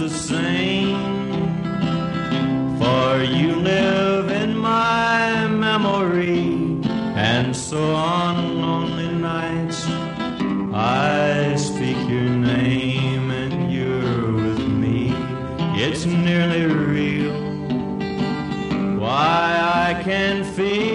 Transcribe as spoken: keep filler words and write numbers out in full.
to sing, for you live in my memory, and so on lonely nights I speak your name and you're with me. It's nearly real. Why I can feel